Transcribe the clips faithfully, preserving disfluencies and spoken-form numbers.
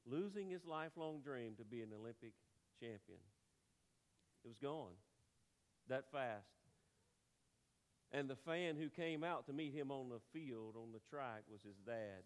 losing his lifelong dream to be an Olympic champion. It was gone that fast. And the fan who came out to meet him on the field, on the track, was his dad.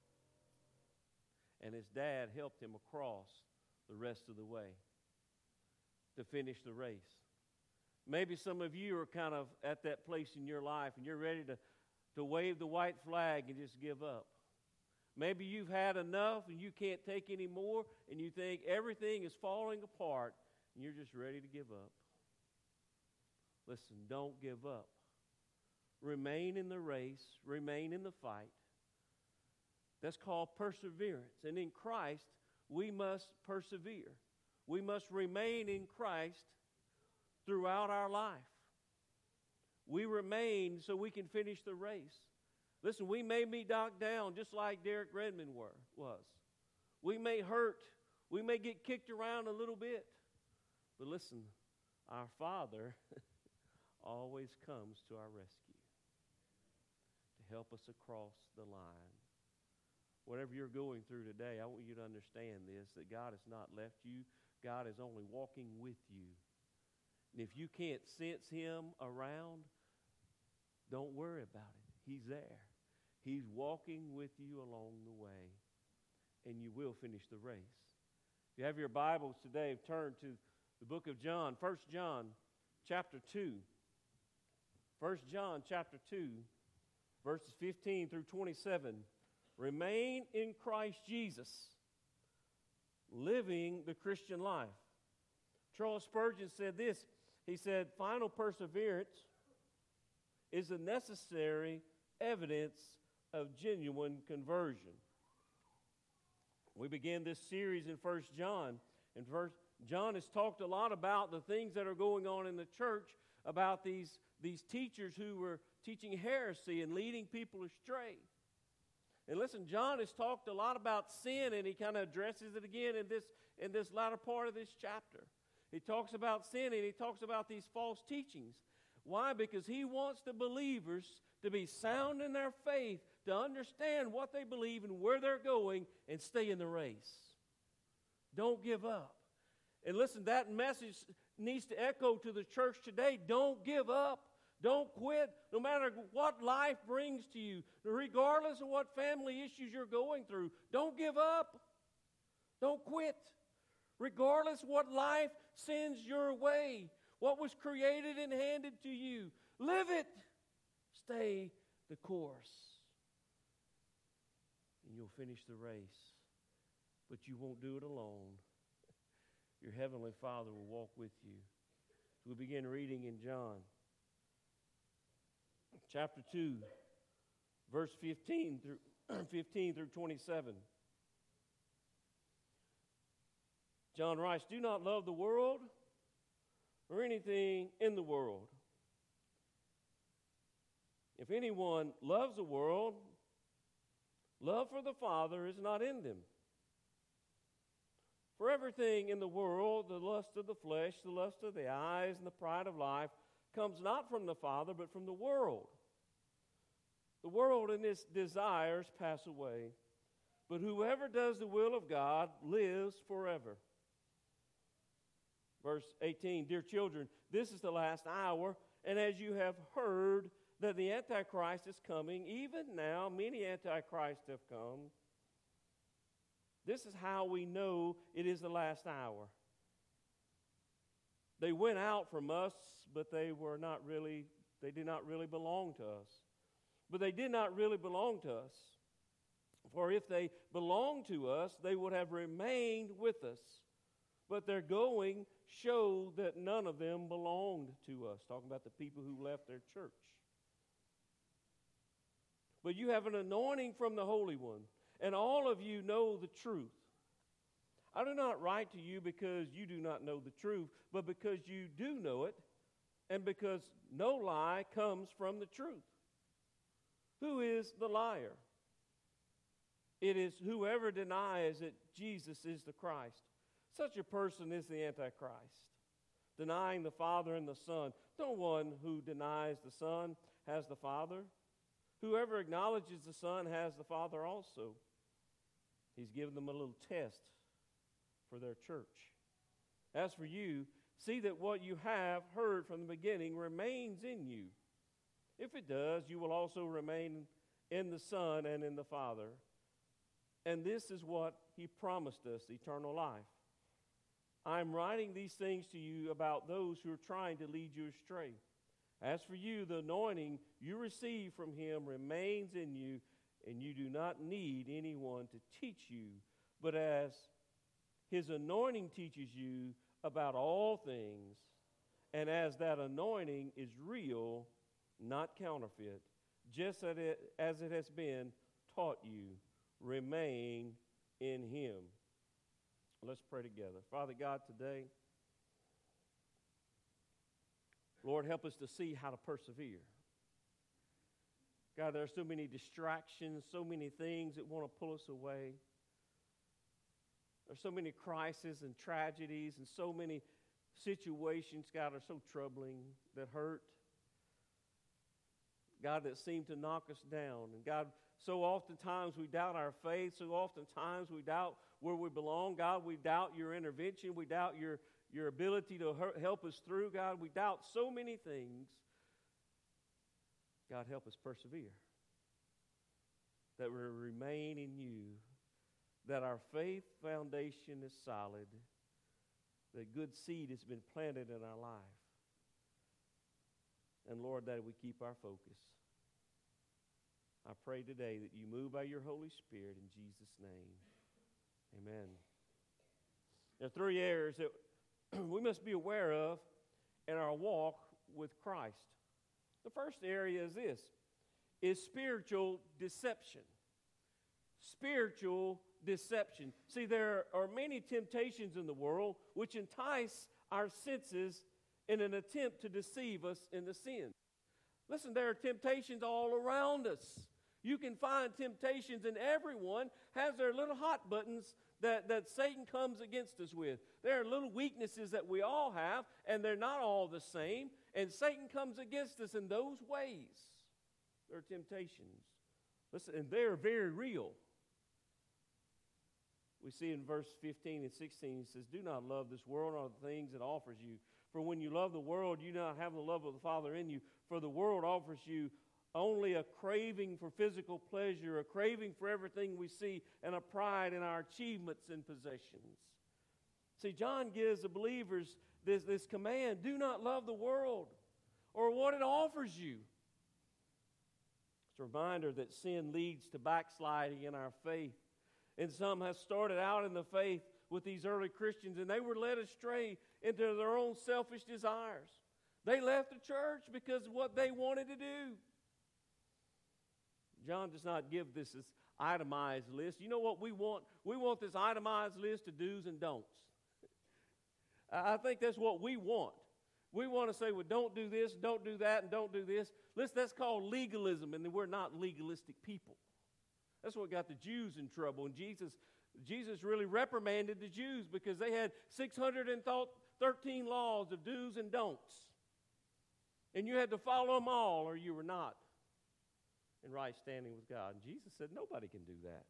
And his dad helped him across the rest of the way to finish the race. Maybe some of you are kind of at that place in your life and you're ready to, to wave the white flag and just give up. Maybe you've had enough and you can't take any more and you think everything is falling apart and you're just ready to give up. Listen, don't give up. Remain in the race. Remain in the fight. That's called perseverance. And in Christ, we must persevere. We must remain in Christ throughout our life. We remain so we can finish the race. Listen, we may be knocked down just like Derek Redmond were, was. We may hurt. We may get kicked around a little bit. But listen, our Father always comes to our rescue to help us across the line. Whatever you're going through today, I want you to understand this, that God has not left you. God is only walking with you. And if you can't sense Him around, don't worry about it. He's there. He's walking with you along the way, and you will finish the race. If you have your Bibles today, turn to the book of John, First John chapter two. First John chapter two, verses fifteen through twenty-seven. Remain in Christ Jesus, living the Christian life. Charles Spurgeon said this. He said, final perseverance is a necessary evidence of genuine conversion. We began this series in First John. And First John has talked a lot about the things that are going on in the church, about these, these teachers who were teaching heresy and leading people astray. And listen, John has talked a lot about sin, and he kind of addresses it again in this, in this latter part of this chapter. He talks about sin, and he talks about these false teachings. Why? Because he wants the believers to be sound in their faith, to understand what they believe and where they're going, and stay in the race. Don't give up. And listen, that message needs to echo to the church today. Don't give up. Don't quit, no matter what life brings to you, regardless of what family issues you're going through. Don't give up. Don't quit. Regardless what life sends your way, what was created and handed to you, live it. Stay the course. And you'll finish the race. But you won't do it alone. Your Heavenly Father will walk with you. So we begin reading in John chapter two, verse fifteen through fifteen through twenty-seven. John writes, "Do not love the world or anything in the world. If anyone loves the world, love for the Father is not in them. For everything in the world, the lust of the flesh, the lust of the eyes, and the pride of life, comes not from the Father, but from the world. The world and its desires pass away, but whoever does the will of God lives forever." Verse eighteen, "Dear children, this is the last hour, and as you have heard that the Antichrist is coming, even now many Antichrists have come. This is how we know it is the last hour. They went out from us, but they were not really, they did not really belong to us. But they did not really belong to us. For if they belonged to us, they would have remained with us. But their going showed that none of them belonged to us." Talking about the people who left their church. "But you have an anointing from the Holy One, and all of you know the truth. I do not write to you because you do not know the truth, but because you do know it, and because no lie comes from the truth. Who is the liar? It is whoever denies that Jesus is the Christ. Such a person is the Antichrist, denying the Father and the Son. No one who denies the Son has the Father. Whoever acknowledges the Son has the Father also. He's given them a little test for their church. As for you, see that what you have heard from the beginning remains in you. If it does, you will also remain in the Son and in the Father. And this is what he promised us, eternal life. I'm writing these things to you about those who are trying to lead you astray. As for you, the anointing you receive from him remains in you, and you do not need anyone to teach you. But as his anointing teaches you about all things, and as that anointing is real, not counterfeit, just as it, as it has been taught you, remain in him. Let's pray together. Father God, today, Lord, help us to see how to persevere. God, there are so many distractions, so many things that want to pull us away. There's so many crises and tragedies and so many situations, God, are so troubling, that hurt. God, that seem to knock us down. And God, so oftentimes we doubt our faith. So oftentimes we doubt where we belong. God, we doubt your intervention. We doubt your, your ability to help us through. God, we doubt so many things. God, help us persevere. That we remain in you. That our faith foundation is solid. That good seed has been planted in our life. And Lord, that we keep our focus. I pray today that you move by your Holy Spirit in Jesus' name. Amen. There are three areas that we must be aware of in our walk with Christ. The first area is this, is spiritual deception. Spiritual deception. See, there are many temptations in the world which entice our senses in an attempt to deceive us in the sin. Listen, there are temptations all around us. You can find temptations, and everyone has their little hot buttons that, that Satan comes against us with. There are little weaknesses that we all have, and they're not all the same, and Satan comes against us in those ways. There are temptations. Listen, and they're very real. We see in verse fifteen and sixteen, he says, do not love this world or the things it offers you. For when you love the world, you do not have the love of the Father in you. For the world offers you only a craving for physical pleasure, a craving for everything we see, and a pride in our achievements and possessions. See, John gives the believers this, this command, do not love the world or what it offers you. It's a reminder that sin leads to backsliding in our faith. And some have started out in the faith with these early Christians, and they were led astray into their own selfish desires. They left the church because of what they wanted to do. John does not give this as itemized list. You know what we want? We want this itemized list of do's and don'ts. I think that's what we want. We want to say, well, don't do this, don't do that, and don't do this. Listen, that's called legalism, and we're not legalistic people. That's what got the Jews in trouble. And Jesus, Jesus really reprimanded the Jews because they had six hundred thirteen laws of do's and don'ts. And you had to follow them all or you were not in right standing with God. And Jesus said, nobody can do that.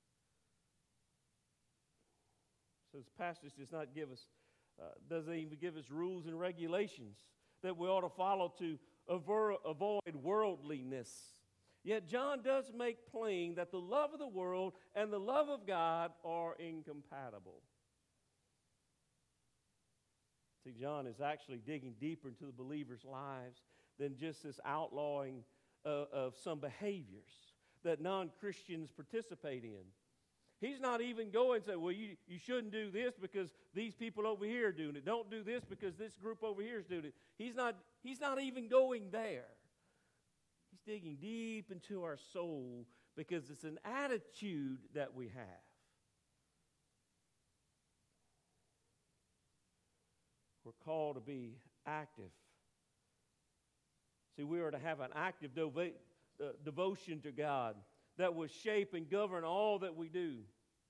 So this passage does not give us, uh, doesn't even give us rules and regulations that we ought to follow to aver- avoid worldliness. Yet John does make plain that the love of the world and the love of God are incompatible. See, John is actually digging deeper into the believers' lives than just this outlawing uh, of some behaviors that non-Christians participate in. He's not even going to say, well, you, you shouldn't do this because these people over here are doing it. Don't do this because this group over here is doing it. He's not, he's not even going there. He's digging deep into our soul because it's an attitude that we have. We're called to be active. See, we are to have an active devo- uh, devotion to God that will shape and govern all that we do.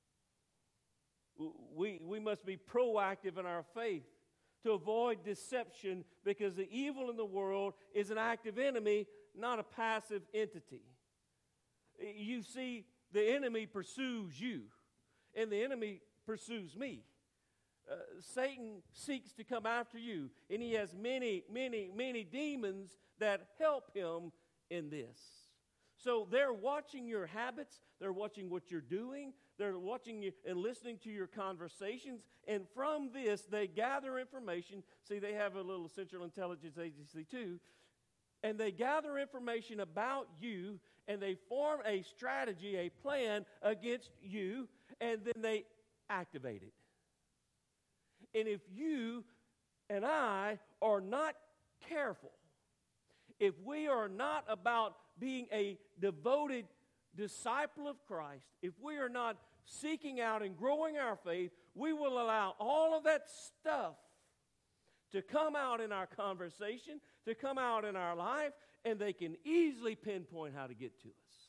We, we must be proactive in our faith to avoid deception because the evil in the world is an active enemy, not a passive entity. You see, the enemy pursues you. and the enemy pursues me. Uh, Satan seeks to come after you, and he has many, many, many demons that help him in this. So they're watching your habits, they're watching what you're doing, they're watching you and listening to your conversations, and from this they gather information. See, they have a little Central Intelligence Agency too, and they gather information about you, and they form a strategy, a plan against you, and then they activate it. And if you and I are not careful, if we are not about being a devoted disciple of Christ, if we are not seeking out and growing our faith, we will allow all of that stuff to come out in our conversation, to come out in our life, and they can easily pinpoint how to get to us.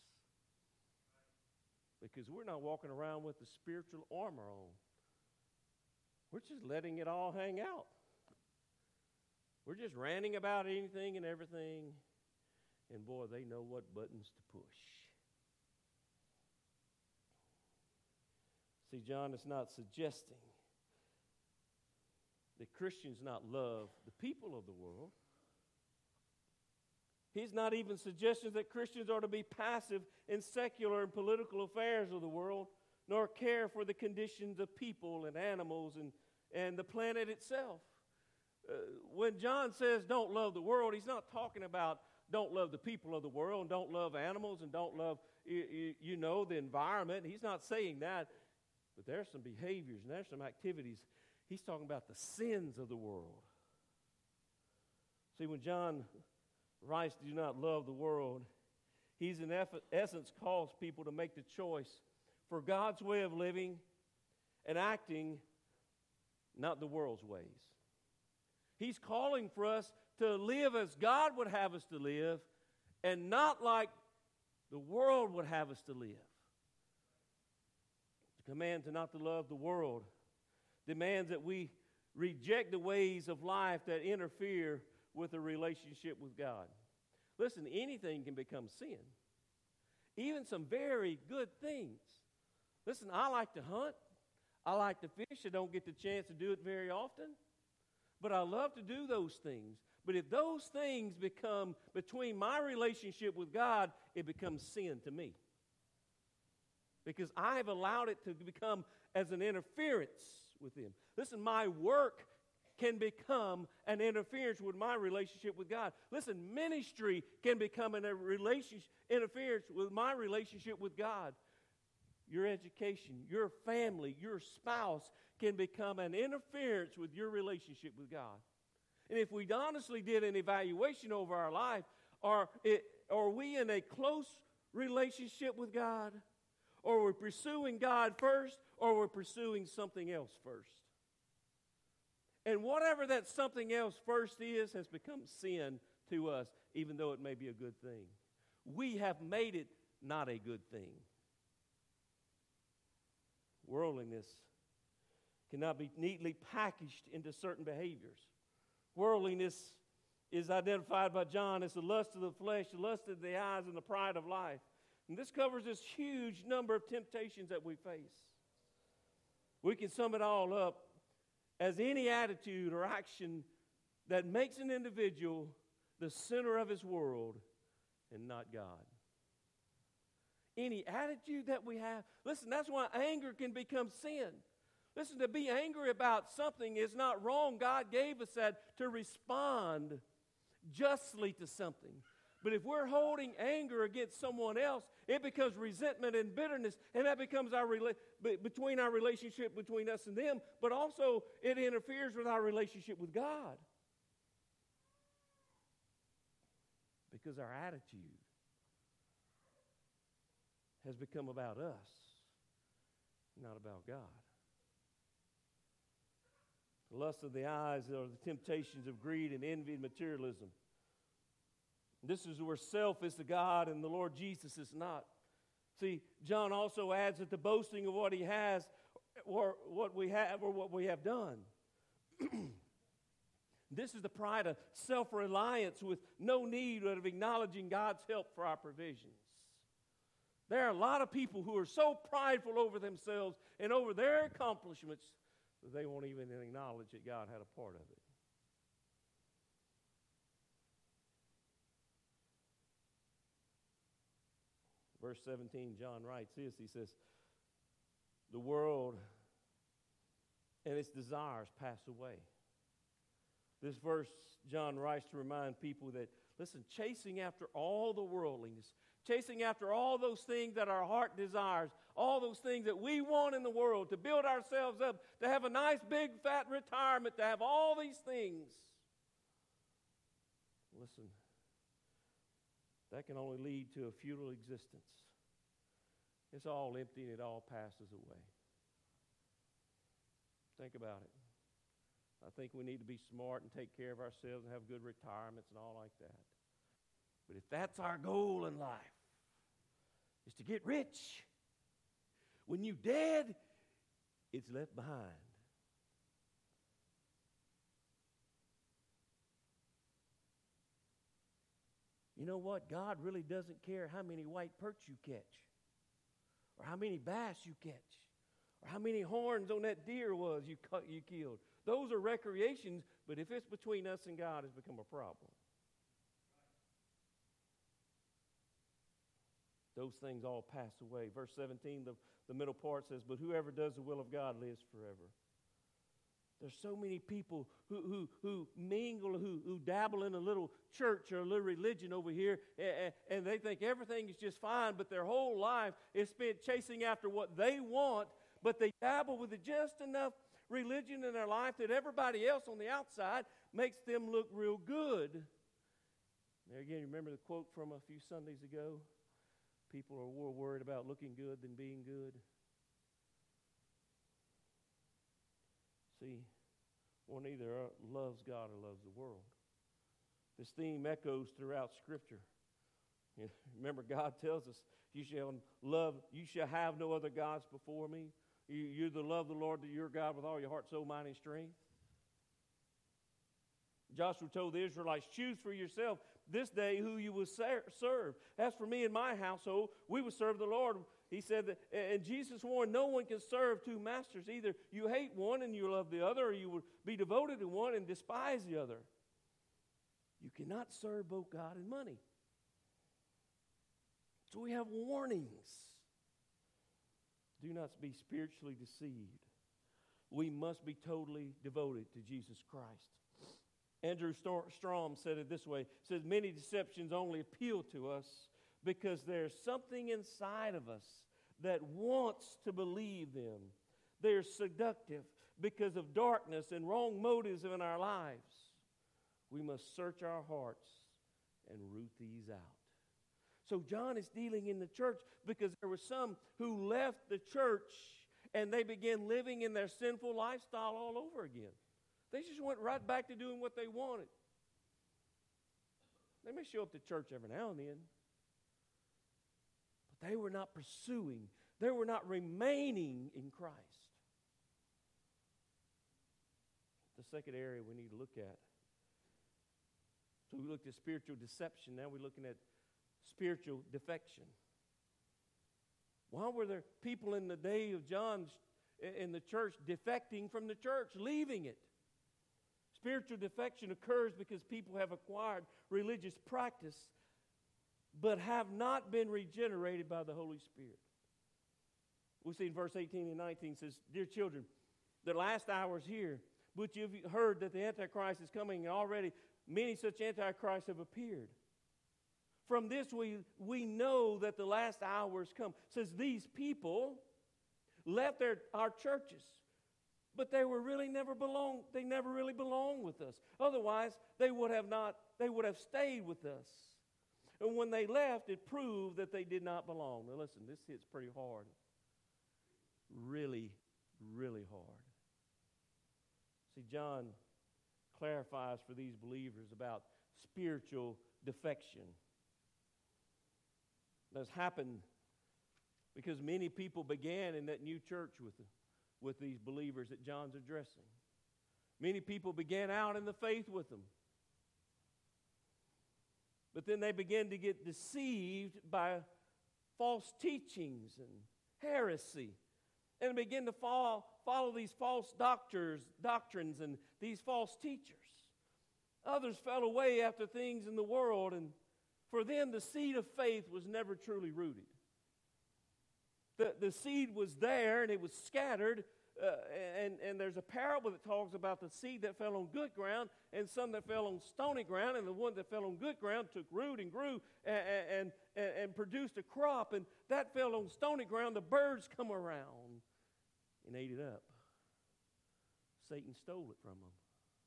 Because we're not walking around with the spiritual armor on. We're just letting it all hang out. We're just ranting about anything and everything. And boy, they know what buttons to push. See, John is not suggesting that Christians not love the people of the world. He's not even suggesting that Christians are to be passive in secular and political affairs of the world, nor care for the conditions of people and animals and, and the planet itself. Uh, when John says don't love the world, he's not talking about don't love the people of the world and don't love animals and don't love, you, you, you know, the environment. He's not saying that. But there's some behaviors and there's some activities. He's talking about the sins of the world. See, when John writes, do not love the world, he's in eff- essence calls people to make the choice for God's way of living and acting, not the world's ways. He's calling for us to live as God would have us to live and not like the world would have us to live. The command to not to love the world demands that we reject the ways of life that interfere with a relationship with God. Listen, anything can become sin. Even some very good things. Listen, I like to hunt. I like to fish. I don't get the chance to do it very often. But I love to do those things. But if those things become between my relationship with God, it becomes sin to me. Because I've allowed it to become as an interference with Him. Listen, my work can become an interference with my relationship with God. Listen, ministry can become an, a relationship, interference with my relationship with God. Your education, your family, your spouse can become an interference with your relationship with God. And if we honestly did an evaluation over our life, are, it, are we in a close relationship with God? Or we're pursuing God first, or we're pursuing something else first? And whatever that something else first is has become sin to us, even though it may be a good thing. We have made it not a good thing. Worldliness cannot be neatly packaged into certain behaviors. Worldliness is identified by John as the lust of the flesh, the lust of the eyes, and the pride of life. And this covers this huge number of temptations that we face. We can sum it all up as any attitude or action that makes an individual the center of his world and not God. Any attitude that we have. Listen, that's why anger can become sin. Listen, to be angry about something is not wrong. God gave us that to respond justly to something. But if we're holding anger against someone else, it becomes resentment and bitterness, and that becomes our rela- between our relationship between us and them, but also it interferes with our relationship with God. Because our attitude has become about us, not about God. The lust of the eyes are the temptations of greed and envy and materialism. This is where self is the God and the Lord Jesus is not. See, John also adds that the boasting of what he has or what we have or what we have done. This is the pride of self-reliance with no need of acknowledging God's help for our provisions. There are a lot of people who are so prideful over themselves and over their accomplishments that they won't even acknowledge that God had a part of it. Verse seventeen, John writes this. He says, the world and its desires pass away. This verse, John writes to remind people that, listen, chasing after all the worldliness, chasing after all those things that our heart desires, all those things that we want in the world, to build ourselves up, to have a nice big fat retirement, to have all these things. Listen, that can only lead to a futile existence. It's all empty and it all passes away. Think about it. I think we need to be smart and take care of ourselves and have good retirements and all like that. But if that's our goal in life, is to get rich, when you're dead, it's left behind. You know what? God really doesn't care how many white perch you catch, or how many bass you catch, or how many horns on that deer was you cut, you killed. Those are recreations, but if it's between us and God, it's become a problem. Those things all pass away. Verse seventeen, the, the middle part says, but whoever does the will of God lives forever. There's so many people who, who, who mingle, who, who dabble in a little church or a little religion over here, and, and they think everything is just fine, but their whole life is spent chasing after what they want, but they dabble with just enough religion in their life that everybody else on the outside makes them look real good. There again, you remember the quote from a few Sundays ago? People are more worried about looking good than being good. See, one either loves God or loves the world. This theme echoes throughout Scripture. You know, remember, God tells us, "You shall love, you shall have no other gods before me. You, you're to love the Lord your God with all your heart, soul, mind, and strength." Joshua told the Israelites, "Choose for yourself this day who you will serve. As for me and my household, we will serve the Lord." He said that, and Jesus warned, no one can serve two masters. Either you hate one and you love the other, or you will be devoted to one and despise the other. You cannot serve both God and money. So we have warnings. Do not be spiritually deceived. We must be totally devoted to Jesus Christ. Andrew Strom said it this way. He says, many deceptions only appeal to us because there's something inside of us that wants to believe them. They're seductive because of darkness and wrong motives in our lives. We must search our hearts and root these out. So John is dealing in the church because there were some who left the church and they began living in their sinful lifestyle all over again. They just went right back to doing what they wanted. They may show up to church every now and then, but they were not pursuing, they were not remaining in Christ. The second area we need to look at. So we looked at spiritual deception. Now we're looking at spiritual defection. Why were there people in the day of John in the church defecting from the church, leaving it? Spiritual defection occurs because people have acquired religious practice but have not been regenerated by the Holy Spirit. We see in verse eighteen and nineteen says, "Dear children, the last hour is here, but you've heard that the Antichrist is coming, and already many such Antichrists have appeared. From this we, we know that the last hour has come." It says these people left their, our churches, but they were really never belong, they never really belonged with us. Otherwise, they would have not, they would have stayed with us. And when they left, it proved that they did not belong. Now listen, this hits pretty hard. Really, really hard. See, John clarifies for these believers about spiritual defection. That's happened because many people began in that new church with, with these believers that John's addressing. Many people began out in the faith with them. But then they began to get deceived by false teachings and heresy, and began to follow, follow these false doctors, doctrines and these false teachers. Others fell away after things in the world, and for them the seed of faith was never truly rooted. The, the seed was there, and it was scattered, uh, and, and there's a parable that talks about the seed that fell on good ground and some that fell on stony ground, and the one that fell on good ground took root and grew and, and, and, and produced a crop, and that fell on stony ground. The birds come around and ate it up. Satan stole it from them.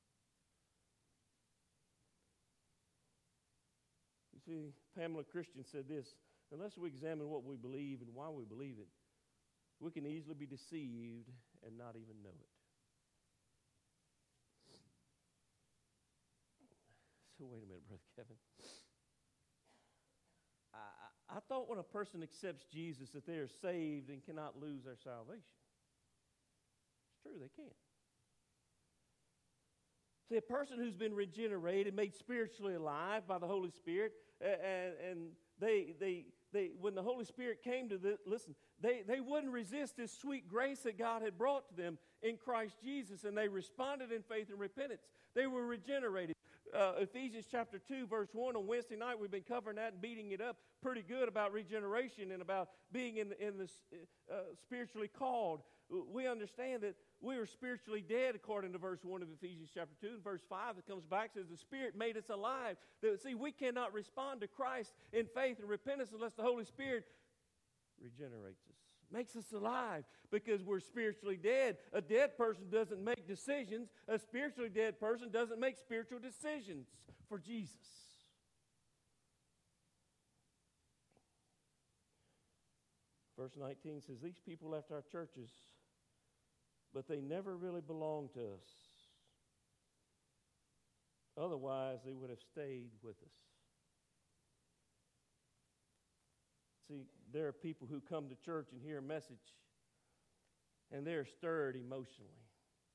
You see, Pamela Christian said this: unless we examine what we believe and why we believe it, we can easily be deceived and not even know it. So wait a minute, Brother Kevin. I, I thought when a person accepts Jesus that they are saved and cannot lose their salvation. It's true, they can't. See, a person who's been regenerated, made spiritually alive by the Holy Spirit, and, and they, they, they, when the Holy Spirit came to them, listen, they, they wouldn't resist this sweet grace that God had brought to them in Christ Jesus, and they responded in faith and repentance. They were regenerated. Uh, Ephesians chapter two, verse one, on Wednesday night, we've been covering that and beating it up pretty good about regeneration and about being in the, in the uh, spiritually called. We understand that we are spiritually dead according to verse one of Ephesians chapter two. And verse five, it comes back, says the Spirit made us alive. That, see, we cannot respond to Christ in faith and repentance unless the Holy Spirit regenerates us, makes us alive, because we're spiritually dead. A dead person doesn't make decisions. A spiritually dead person doesn't make spiritual decisions for Jesus. Verse nineteen says, these people left our churches, but they never really belonged to us. Otherwise, they would have stayed with us. See, there are people who come to church and hear a message, and they're stirred emotionally.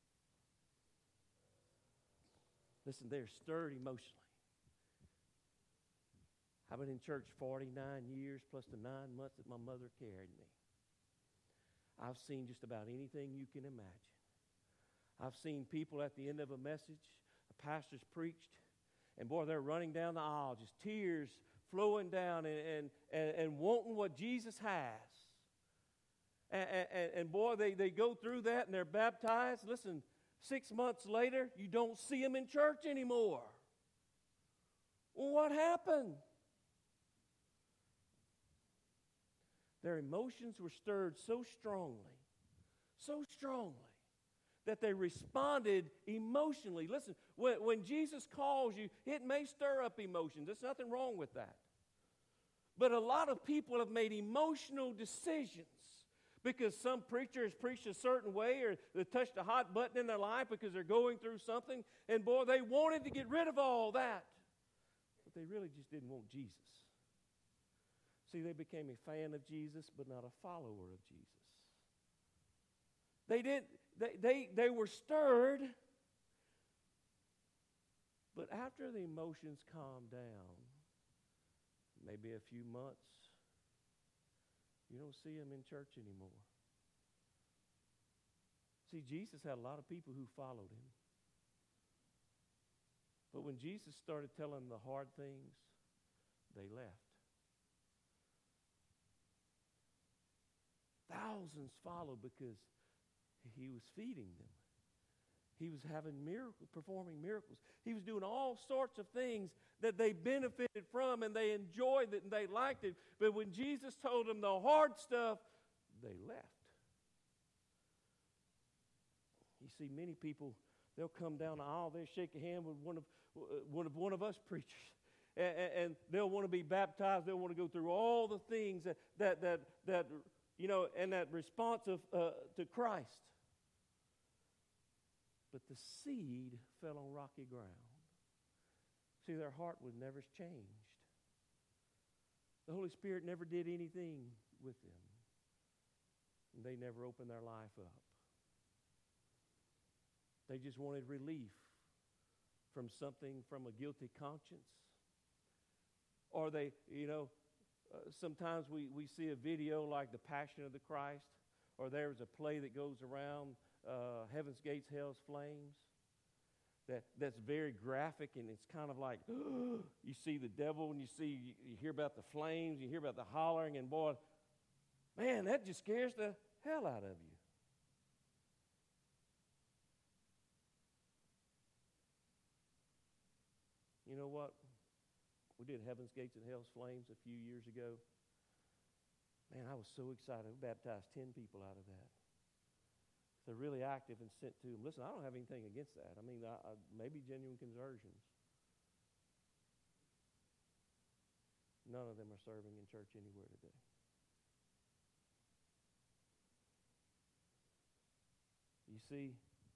Listen, they're stirred emotionally. I've been in church forty-nine years plus the nine months that my mother carried me. I've seen just about anything you can imagine. I've seen people at the end of a message, a pastor's preached, and boy, they're running down the aisle, just tears flowing down and, and, and, and wanting what Jesus has. And, and, and boy, they, they go through that and they're baptized. Listen, six months later, you don't see them in church anymore. Well, what happened? Their emotions were stirred so strongly, so strongly, that they responded emotionally. Listen, when, when Jesus calls you, it may stir up emotions. There's nothing wrong with that. But a lot of people have made emotional decisions because some preacher has preached a certain way, or they touched a hot button in their life because they're going through something, and boy, they wanted to get rid of all that. But they really just didn't want Jesus. See, they became a fan of Jesus, but not a follower of Jesus. They did. They, they, they were stirred, but after the emotions calmed down, maybe a few months, you don't see them in church anymore. See, Jesus had a lot of people who followed him. But when Jesus started telling the hard things, they left. Thousands followed because he was feeding them. He was having miracles, performing miracles. He was doing all sorts of things that they benefited from, and they enjoyed it and they liked it. But when Jesus told them the hard stuff, they left. You see, many people, they'll come down the aisle, they'll shake a hand with one of one of one of us preachers, and, and they'll want to be baptized. They'll want to go through all the things that that that that you know, and that response of uh, to Christ. But the seed fell on rocky ground. See, their heart was never changed. The Holy Spirit never did anything with them. And they never opened their life up. They just wanted relief from something, from a guilty conscience. Or they, you know, uh, sometimes we, we see a video like The Passion of the Christ, or there's a play that goes around, uh, Heaven's Gates, Hell's Flames, that, that's very graphic, and it's kind of like, you see the devil, and you see, you, you hear about the flames, you hear about the hollering, and boy, man, that just scares the hell out of you. You know what? We did Heaven's Gates and Hell's Flames a few years ago. Man, I was so excited. We baptized ten people out of that. They're really active and sent to them. Listen, I don't have anything against that. I mean, I, I, maybe genuine conversions. None of them are serving in church anywhere today. You see,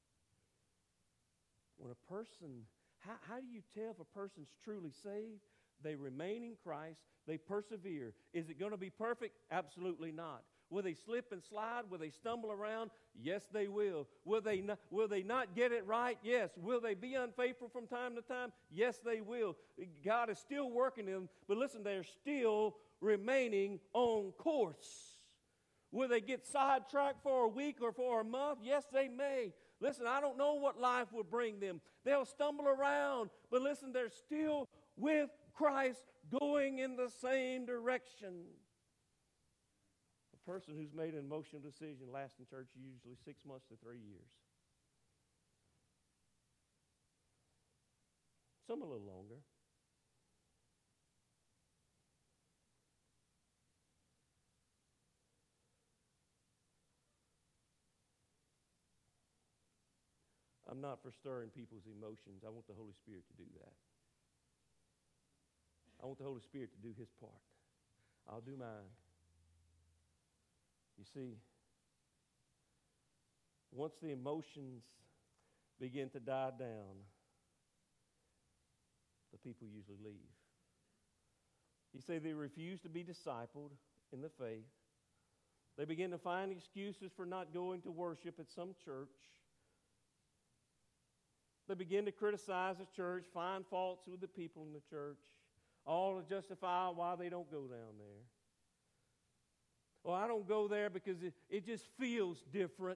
when a person, how, how do you tell if a person's truly saved? They remain in Christ. They persevere. Is it going to be perfect? Absolutely not. Will they slip and slide? Will they stumble around? Yes, they will. Will they not, will they not get it right? Yes. Will they be unfaithful from time to time? Yes, they will. God is still working them, but listen, they're still remaining on course. Will they get sidetracked for a week or for a month? Yes, they may. Listen, I don't know what life will bring them. They'll stumble around, but listen, they're still with Christ, going in the same direction. A person who's made an emotional decision lasts in church usually six months to three years. Some a little longer. I'm not for stirring people's emotions. I want the Holy Spirit to do that. I want the Holy Spirit to do His part. I'll do mine. You see, once the emotions begin to die down, the people usually leave. You see, they refuse to be discipled in the faith. They begin to find excuses for not going to worship at some church. They begin to criticize the church, find faults with the people in the church, all to justify why they don't go down there. Well, I don't go there because it, it just feels different.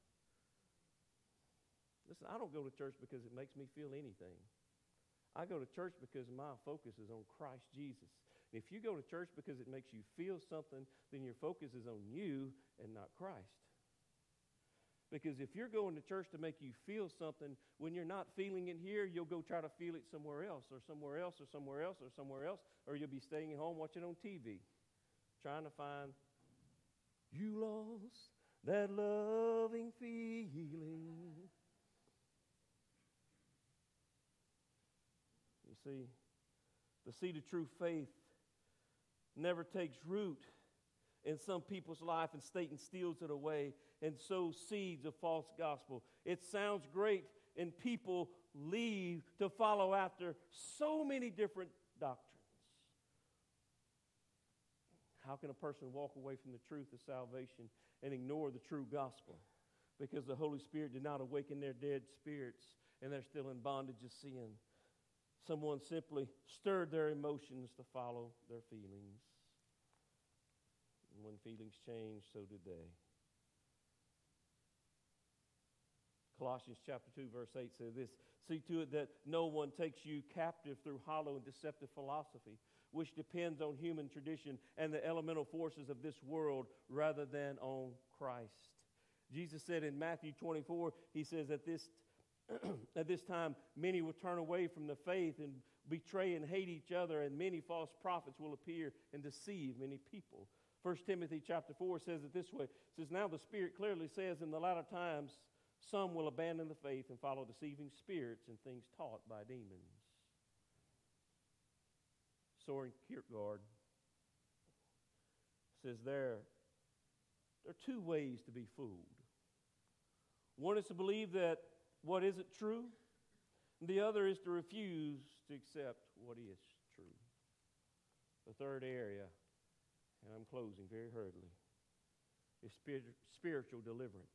Listen, I don't go to church because it makes me feel anything. I go to church because my focus is on Christ Jesus. And if you go to church because it makes you feel something, then your focus is on you and not Christ. Because if you're going to church to make you feel something, when you're not feeling it here, you'll go try to feel it somewhere else, or somewhere else, or somewhere else, or somewhere else, or you'll be staying at home watching on T V, trying to find, you lost that loving feeling. You see, the seed of true faith never takes root in some people's life, and Satan steals it away and sows seeds of false gospel. It sounds great, and people leave to follow after so many different doctrines. How can a person walk away from the truth of salvation and ignore the true gospel? Because the Holy Spirit did not awaken their dead spirits, and they're still in bondage of sin. Someone simply stirred their emotions to follow their feelings. And when feelings change, so did they. Colossians chapter two, verse eight says this, see to it that no one takes you captive through hollow and deceptive philosophy, which depends on human tradition and the elemental forces of this world rather than on Christ. Jesus said in Matthew twenty-four, he says, at this, at this time, many will turn away from the faith and betray and hate each other, and many false prophets will appear and deceive many people. First Timothy chapter four says it this way. It says, now the Spirit clearly says in the latter times, some will abandon the faith and follow deceiving spirits and things taught by demons. Soren Kierkegaard says there, there are two ways to be fooled. One is to believe that what isn't true, and the other is to refuse to accept what is true. The third area, and I'm closing very hurriedly, is spiritual deliverance.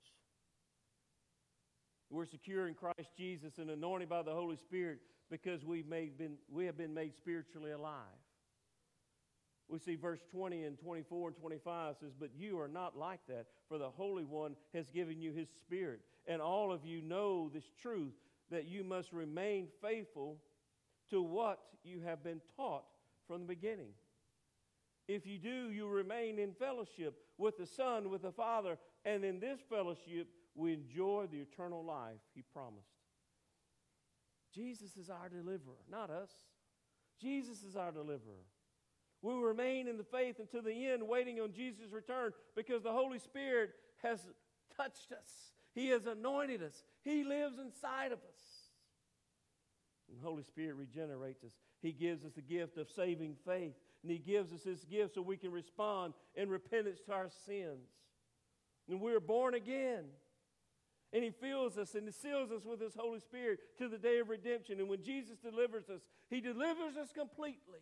We're secure in Christ Jesus and anointed by the Holy Spirit because we've made been, we have been made spiritually alive. We see verse twenty and twenty-four and twenty-five says, "But you are not like that, for the Holy One has given you His Spirit. And all of you know this truth, that you must remain faithful to what you have been taught from the beginning. If you do, you remain in fellowship with the Son, with the Father, and in this fellowship we enjoy the eternal life He promised." Jesus is our deliverer, not us. Jesus is our deliverer. We will remain in the faith until the end, waiting on Jesus' return, because the Holy Spirit has touched us. He has anointed us. He lives inside of us. And the Holy Spirit regenerates us. He gives us the gift of saving faith. And He gives us this gift so we can respond in repentance to our sins. And we are born again. And He fills us and He seals us with His Holy Spirit to the day of redemption. And when Jesus delivers us, He delivers us completely.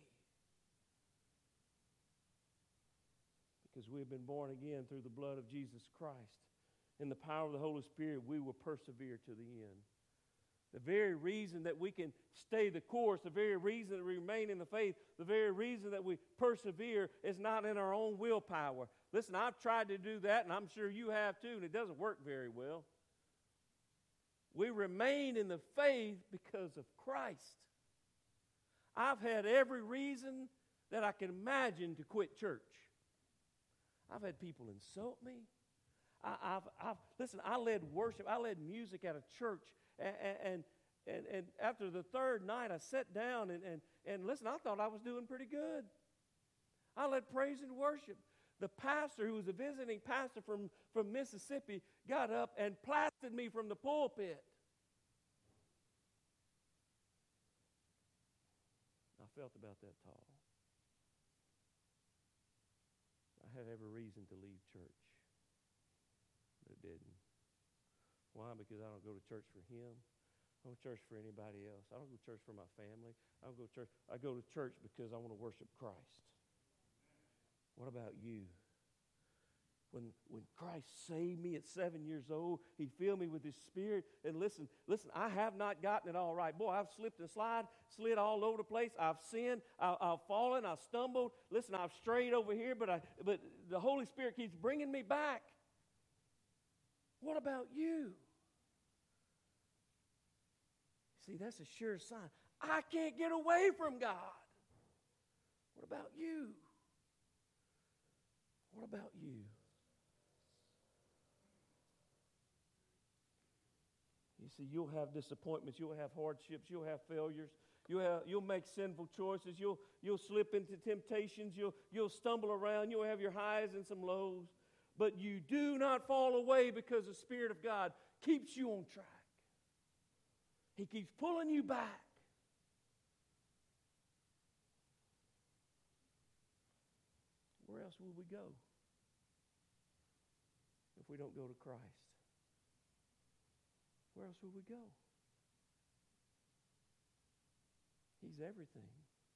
Because we have been born again through the blood of Jesus Christ. In the power of the Holy Spirit, we will persevere to the end. The very reason that we can stay the course, the very reason that we remain in the faith, the very reason that we persevere is not in our own willpower. Listen, I've tried to do that, and I'm sure you have too, and it doesn't work very well. We remain in the faith because of Christ. I've had every reason that I can imagine to quit church. I've had people insult me. I, I've, I've, listen, I led worship. I led music at a church. And, and, and, and after the third night, I sat down and, and, and listen, I thought I was doing pretty good. I led praise and worship. The pastor, who was a visiting pastor from, from Mississippi, got up and plastered me from the pulpit. I felt about that tall. I had every reason to leave church, but it didn't. Why? Because I don't go to church for him. I don't go to church for anybody else. I don't go to church for my family. I don't go to church. I go to church because I want to worship Christ. What about you? When, when Christ saved me at seven years old, He filled me with His Spirit. And listen, listen, I have not gotten it all right. Boy, I've slipped and slid, slid all over the place. I've sinned. I, I've fallen. I've stumbled. Listen, I've strayed over here, but, I, but the Holy Spirit keeps bringing me back. What about you? See, that's a sure sign. I can't get away from God. What about you? What about you? You see, you'll have disappointments. You'll have hardships. You'll have failures. You'll, have, you'll make sinful choices. You'll, you'll slip into temptations. You'll, you'll stumble around. You'll have your highs and some lows. But you do not fall away because the Spirit of God keeps you on track. He keeps pulling you back. Where else will we go if we don't go to Christ? Where else will we go? He's everything.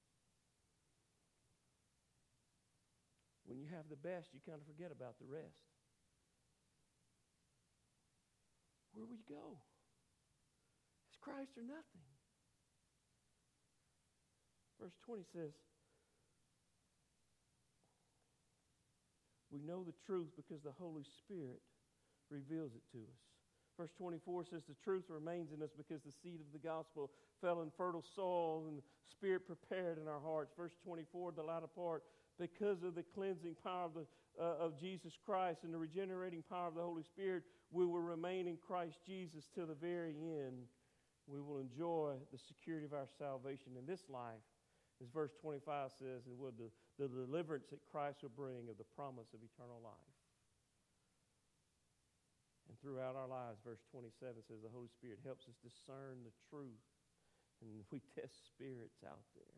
When you have the best, you kind of forget about the rest. Where will you go? It's Christ or nothing. Verse twenty says, we know the truth because the Holy Spirit reveals it to us. Verse twenty-four says, the truth remains in us because the seed of the gospel fell in fertile soil and the Spirit prepared in our hearts. Verse twenty-four, the latter part, because of the cleansing power of, the, uh, of Jesus Christ and the regenerating power of the Holy Spirit, we will remain in Christ Jesus till the very end. We will enjoy the security of our salvation in this life, as verse twenty-five says, and with the, the deliverance that Christ will bring of the promise of eternal life. And throughout our lives, verse twenty-seven says, the Holy Spirit helps us discern the truth. And we test spirits out there.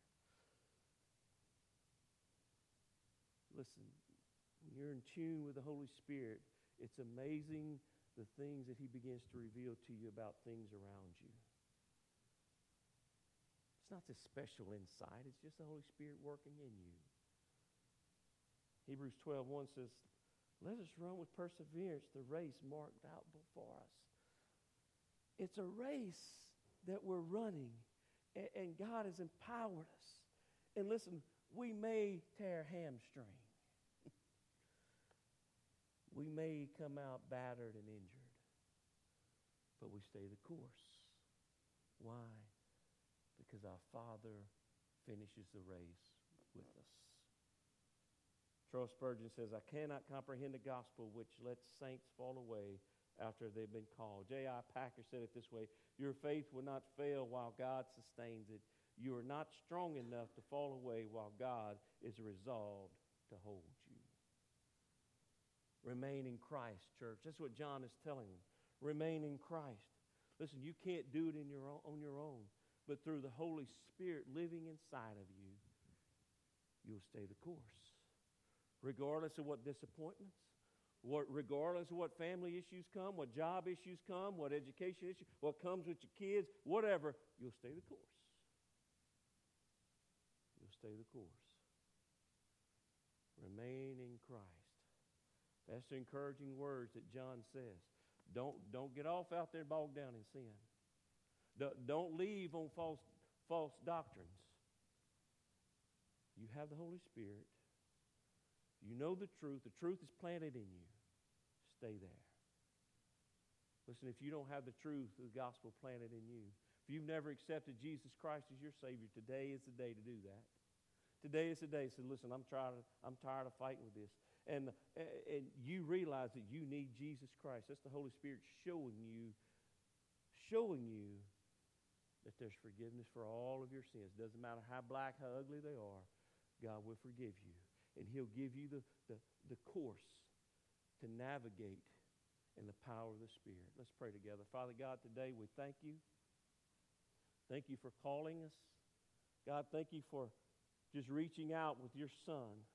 Listen, when you're in tune with the Holy Spirit, it's amazing the things that He begins to reveal to you about things around you. It's not this special insight. It's just the Holy Spirit working in you. Hebrews twelve one says, let us run with perseverance the race marked out before us. It's a race that we're running, and, and God has empowered us. And listen, we may tear hamstring. We may come out battered and injured, but we stay the course. Why? Because our Father finishes the race with us. Charles Spurgeon says, I cannot comprehend the gospel which lets saints fall away after they've been called. J I Packer said it this way, your faith will not fail while God sustains it. You are not strong enough to fall away while God is resolved to hold you. Remain in Christ, church. That's what John is telling them. Remain in Christ. Listen, you can't do it in your own, on your own, but through the Holy Spirit living inside of you, you'll stay the course. Regardless of what disappointments, what, regardless of what family issues come, what job issues come, what education issues, what comes with your kids, whatever, you'll stay the course. You'll stay the course. Remain in Christ. That's the encouraging words that John says. Don't, don't get off out there bogged down in sin. Don't, don't leave on false, false doctrines. You have the Holy Spirit. You know the truth. The truth is planted in you. Stay there. Listen, if you don't have the truth of the gospel planted in you, if you've never accepted Jesus Christ as your Savior, today is the day to do that. Today is the day. So listen, I'm tired of, I'm tired of fighting with this. And, and you realize that you need Jesus Christ. That's the Holy Spirit showing you, showing you that there's forgiveness for all of your sins. Doesn't matter how black, how ugly they are, God will forgive you. And He'll give you the, the, the course to navigate in the power of the Spirit. Let's pray together. Father God, today we thank you. Thank you for calling us. God, thank you for just reaching out with your Son